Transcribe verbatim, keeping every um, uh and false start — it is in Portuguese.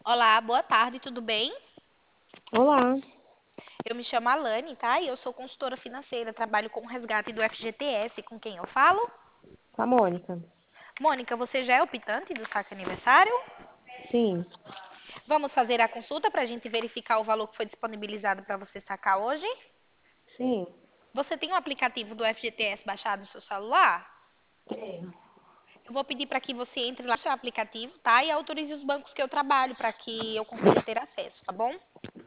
Olá, boa tarde, tudo bem? Olá, Eu me chamo Alane, tá? E eu sou consultora financeira, trabalho com o resgate do F G T S. Com quem eu falo? com a Mônica. Mônica, você já é optante do saque aniversário? Sim, Vamos fazer a consulta para a gente verificar o valor que foi disponibilizado para você sacar hoje? sim. Você tem o aplicativo do F G T S baixado no seu celular? Tenho. Eu vou pedir para que você entre lá no seu aplicativo, tá? E autorize os bancos que eu trabalho para que eu consiga ter acesso, tá bom?